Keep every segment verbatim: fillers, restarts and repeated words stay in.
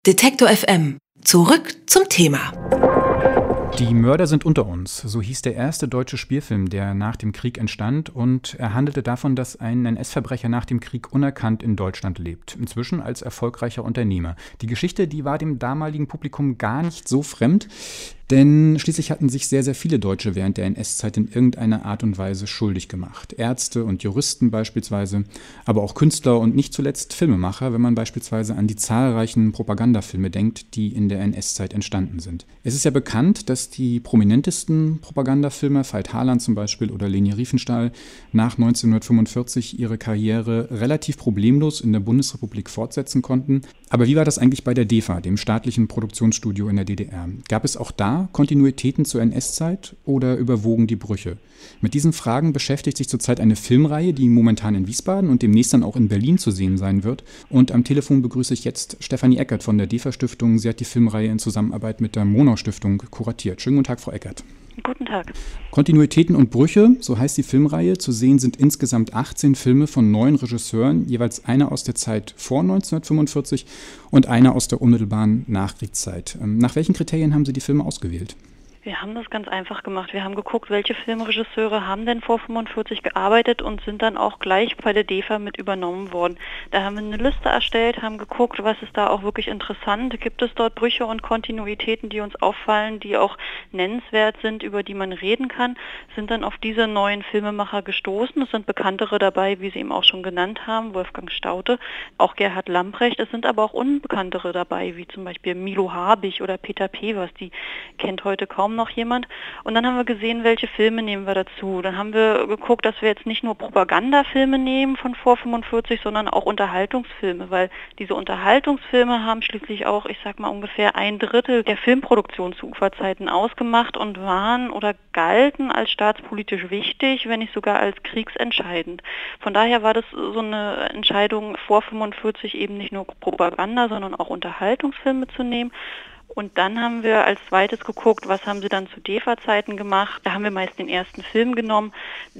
Detektor F M. Zurück zum Thema. Die Mörder sind unter uns. So hieß der erste deutsche Spielfilm, der nach dem Krieg entstand, und er handelte davon, dass ein N S-Verbrecher nach dem Krieg unerkannt in Deutschland lebt, inzwischen als erfolgreicher Unternehmer. Die Geschichte, die war dem damaligen Publikum gar nicht so fremd, denn schließlich hatten sich sehr, sehr viele Deutsche während der N S-Zeit in irgendeiner Art und Weise schuldig gemacht. Ärzte und Juristen beispielsweise, aber auch Künstler und nicht zuletzt Filmemacher, wenn man beispielsweise an die zahlreichen Propagandafilme denkt, die in der N S-Zeit entstanden sind. Es ist ja bekannt, dass die prominentesten Propagandafilmer, Veit Harlan zum Beispiel oder Leni Riefenstahl, nach neunzehnhundertfünfundvierzig ihre Karriere relativ problemlos in der Bundesrepublik fortsetzen konnten. Aber wie war das eigentlich bei der D E F A, dem staatlichen Produktionsstudio in der D D R? Gab es auch da Kontinuitäten zur N S-Zeit oder überwogen die Brüche? Mit diesen Fragen beschäftigt sich zurzeit eine Filmreihe, die momentan in Wiesbaden und demnächst dann auch in Berlin zu sehen sein wird. Und am Telefon begrüße ich jetzt Stefanie Eckert von der D E F A-Stiftung. Sie hat die Filmreihe in Zusammenarbeit mit der Monau-Stiftung kuratiert. Schönen guten Tag, Frau Eckert. Guten Tag. Kontinuitäten und Brüche, so heißt die Filmreihe. Zu sehen sind insgesamt achtzehn Filme von neun Regisseuren, jeweils einer aus der Zeit vor neunzehnhundertfünfundvierzig und einer aus der unmittelbaren Nachkriegszeit. Nach welchen Kriterien haben Sie die Filme ausgewählt? Wir haben das ganz einfach gemacht. Wir haben geguckt, welche Filmregisseure haben denn vor fünfundvierzig gearbeitet und sind dann auch gleich bei der D E F A mit übernommen worden. Da haben wir eine Liste erstellt, haben geguckt, was ist da auch wirklich interessant. Gibt es dort Brüche und Kontinuitäten, die uns auffallen, die auch nennenswert sind, über die man reden kann, sind dann auf diese neuen Filmemacher gestoßen. Es sind bekanntere dabei, wie Sie eben auch schon genannt haben, Wolfgang Staudte, auch Gerhard Lamprecht. Es sind aber auch unbekanntere dabei, wie zum Beispiel Milo Habich oder Peter Pevers, die kennt heute kaum noch jemand. Und dann haben wir gesehen, welche Filme nehmen wir dazu. Dann haben wir geguckt, dass wir jetzt nicht nur Propagandafilme nehmen von vor fünfundvierzig, sondern auch Unterhaltungsfilme, weil diese Unterhaltungsfilme haben schließlich auch, ich sag mal, ungefähr ein Drittel der Filmproduktion zu Uferzeiten ausgemacht und waren oder galten als staatspolitisch wichtig, wenn nicht sogar als kriegsentscheidend. Von daher war das so eine Entscheidung, vor fünfundvierzig eben nicht nur Propaganda, sondern auch Unterhaltungsfilme zu nehmen. Und dann haben wir als zweites geguckt, was haben sie dann zu D E F A-Zeiten gemacht. Da haben wir meist den ersten Film genommen,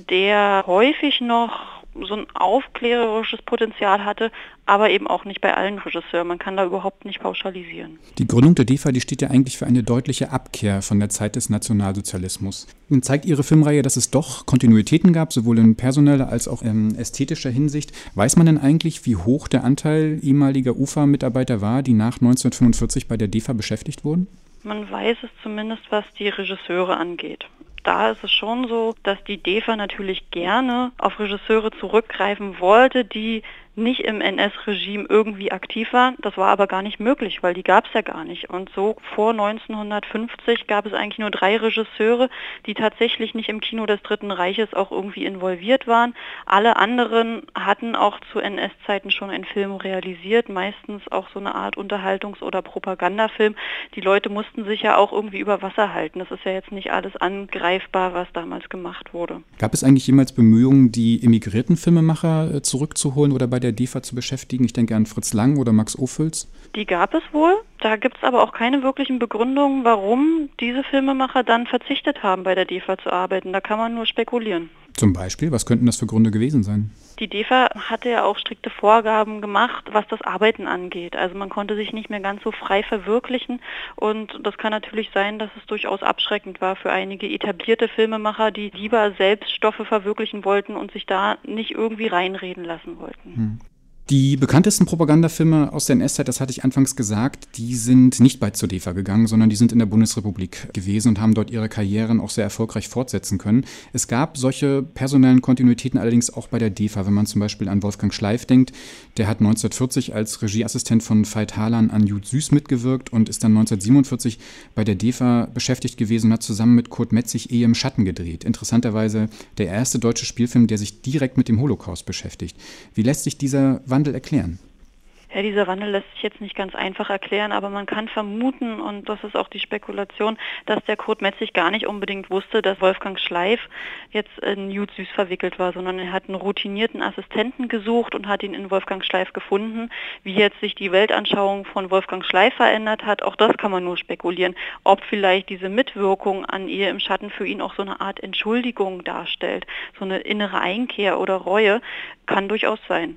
der häufig noch so ein aufklärerisches Potenzial hatte, aber eben auch nicht bei allen Regisseuren. Man kann da überhaupt nicht pauschalisieren. Die Gründung der D E F A, die steht ja eigentlich für eine deutliche Abkehr von der Zeit des Nationalsozialismus. Nun zeigt Ihre Filmreihe, dass es doch Kontinuitäten gab, sowohl in personeller als auch in ästhetischer Hinsicht. Weiß man denn eigentlich, wie hoch der Anteil ehemaliger U F A-Mitarbeiter war, die nach neunzehnhundertfünfundvierzig bei der D E F A beschäftigt wurden? Man weiß es zumindest, was die Regisseure angeht. Da ist es schon so, dass die D E F A natürlich gerne auf Regisseure zurückgreifen wollte, die nicht im N S-Regime irgendwie aktiv waren. Das war aber gar nicht möglich, weil die gab es ja gar nicht. Und so vor neunzehnhundertfünfzig gab es eigentlich nur drei Regisseure, die tatsächlich nicht im Kino des Dritten Reiches auch irgendwie involviert waren. Alle anderen hatten auch zu N S-Zeiten schon einen Film realisiert, meistens auch so eine Art Unterhaltungs- oder Propagandafilm. Die Leute mussten sich ja auch irgendwie über Wasser halten. Das ist ja jetzt nicht alles angreifbar, was damals gemacht wurde. Gab es eigentlich jemals Bemühungen, die emigrierten Filmemacher zurückzuholen oder bei der D E F A zu beschäftigen? Ich denke an Fritz Lang oder Max Ophüls. Die gab es wohl. Da gibt es aber auch keine wirklichen Begründungen, warum diese Filmemacher dann verzichtet haben, bei der D E F A zu arbeiten. Da kann man nur spekulieren. Zum Beispiel? Was könnten das für Gründe gewesen sein? Die D E F A hatte ja auch strikte Vorgaben gemacht, was das Arbeiten angeht. Also man konnte sich nicht mehr ganz so frei verwirklichen und das kann natürlich sein, dass es durchaus abschreckend war für einige etablierte Filmemacher, die lieber selbst Stoffe verwirklichen wollten und sich da nicht irgendwie reinreden lassen wollten. Hm. Die bekanntesten Propagandafilme aus der N S-Zeit, das hatte ich anfangs gesagt, die sind nicht bei zur D E F A gegangen, sondern die sind in der Bundesrepublik gewesen und haben dort ihre Karrieren auch sehr erfolgreich fortsetzen können. Es gab solche personellen Kontinuitäten allerdings auch bei der D E F A, wenn man zum Beispiel an Wolfgang Schleif denkt. Der hat neunzehnhundertvierzig als Regieassistent von Veit Harlan an Jud Süß mitgewirkt und ist dann neunzehnhundertsiebenundvierzig bei der D E F A beschäftigt gewesen und hat zusammen mit Kurt Metzig Ehe im Schatten gedreht. Interessanterweise der erste deutsche Spielfilm, der sich direkt mit dem Holocaust beschäftigt. Wie lässt sich dieser Wandel erklären? Ja, dieser Wandel lässt sich jetzt nicht ganz einfach erklären, aber man kann vermuten, und das ist auch die Spekulation, dass der Kurt Metzig gar nicht unbedingt wusste, dass Wolfgang Schleif jetzt in Jud Süß verwickelt war, sondern er hat einen routinierten Assistenten gesucht und hat ihn in Wolfgang Schleif gefunden. Wie jetzt sich die Weltanschauung von Wolfgang Schleif verändert hat, auch das kann man nur spekulieren. Ob vielleicht diese Mitwirkung an Ehe im Schatten für ihn auch so eine Art Entschuldigung darstellt, so eine innere Einkehr oder Reue, kann durchaus sein.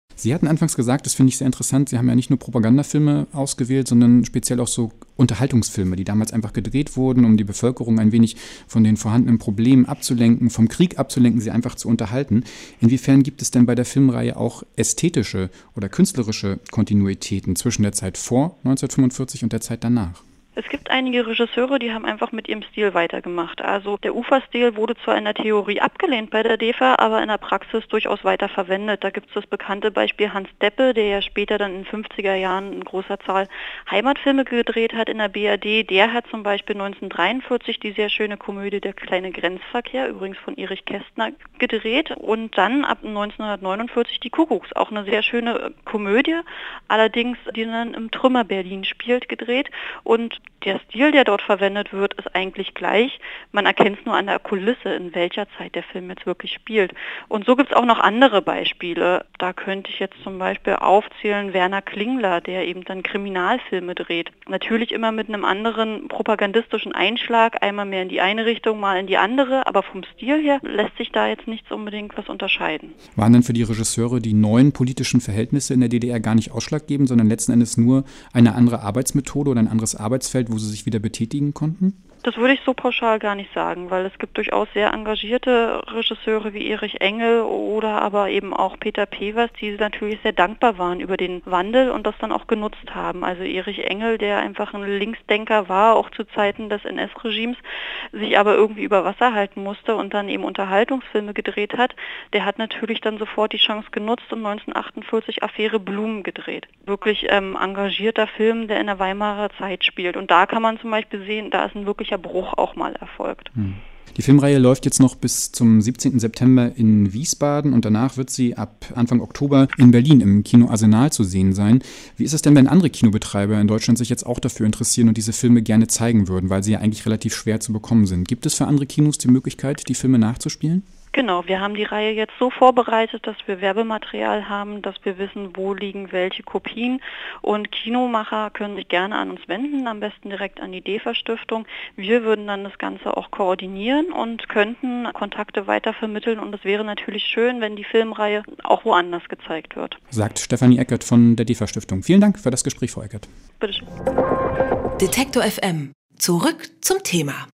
Sie hatten anfangs gesagt, das finde ich sehr interessant, Sie haben ja nicht nur Propagandafilme ausgewählt, sondern speziell auch so Unterhaltungsfilme, die damals einfach gedreht wurden, um die Bevölkerung ein wenig von den vorhandenen Problemen abzulenken, vom Krieg abzulenken, sie einfach zu unterhalten. Inwiefern gibt es denn bei der Filmreihe auch ästhetische oder künstlerische Kontinuitäten zwischen der Zeit vor neunzehnhundertfünfundvierzig und der Zeit danach? Es gibt einige Regisseure, die haben einfach mit ihrem Stil weitergemacht. Also der Uferstil wurde zwar in der Theorie abgelehnt bei der D E F A, aber in der Praxis durchaus weiter verwendet. Da gibt es das bekannte Beispiel Hans Deppe, der ja später dann in den fünfziger Jahren in großer Zahl Heimatfilme gedreht hat in der B R D. Der hat zum Beispiel neunzehnhundertdreiundvierzig die sehr schöne Komödie Der kleine Grenzverkehr, übrigens von Erich Kästner, gedreht. Und dann ab neunzehnhundertneunundvierzig die Kuckucks, auch eine sehr schöne Komödie, allerdings die dann im Trümmer Berlin spielt, gedreht. Und der Stil, der dort verwendet wird, ist eigentlich gleich. Man erkennt es nur an der Kulisse, in welcher Zeit der Film jetzt wirklich spielt. Und so gibt es auch noch andere Beispiele. Da könnte ich jetzt zum Beispiel aufzählen Werner Klingler, der eben dann Kriminalfilme dreht. Natürlich immer mit einem anderen propagandistischen Einschlag, einmal mehr in die eine Richtung, mal in die andere. Aber vom Stil her lässt sich da jetzt nichts unbedingt was unterscheiden. Waren denn für die Regisseure die neuen politischen Verhältnisse in der D D R gar nicht ausschlaggebend, sondern letzten Endes nur eine andere Arbeitsmethode oder ein anderes Arbeitsfeld, wo sie sich wieder betätigen konnten? Das würde ich so pauschal gar nicht sagen, weil es gibt durchaus sehr engagierte Regisseure wie Erich Engel oder aber eben auch Peter Pevers, die natürlich sehr dankbar waren über den Wandel und das dann auch genutzt haben. Also Erich Engel, der einfach ein Linksdenker war, auch zu Zeiten des N S-Regimes, sich aber irgendwie über Wasser halten musste und dann eben Unterhaltungsfilme gedreht hat, der hat natürlich dann sofort die Chance genutzt und neunzehnhundertachtundvierzig Affäre Blumen gedreht. Wirklich ähm, engagierter Film, der in der Weimarer Zeit spielt. Und da kann man zum Beispiel sehen, da ist ein wirklicher Bruch auch mal erfolgt. Hm. Die Filmreihe läuft jetzt noch bis zum siebzehnten September in Wiesbaden und danach wird sie ab Anfang Oktober in Berlin im Kino Arsenal zu sehen sein. Wie ist es denn, wenn andere Kinobetreiber in Deutschland sich jetzt auch dafür interessieren und diese Filme gerne zeigen würden, weil sie ja eigentlich relativ schwer zu bekommen sind? Gibt es für andere Kinos die Möglichkeit, die Filme nachzuspielen? Genau, wir haben die Reihe jetzt so vorbereitet, dass wir Werbematerial haben, dass wir wissen, wo liegen welche Kopien und Kinomacher können sich gerne an uns wenden, am besten direkt an die D E F A-Stiftung. Wir würden dann das Ganze auch koordinieren und könnten Kontakte weitervermitteln und es wäre natürlich schön, wenn die Filmreihe auch woanders gezeigt wird. Sagt Stefanie Eckert von der D E F A-Stiftung. Vielen Dank für das Gespräch, Frau Eckert. Bitte schön. Detektor F M. Zurück zum Thema.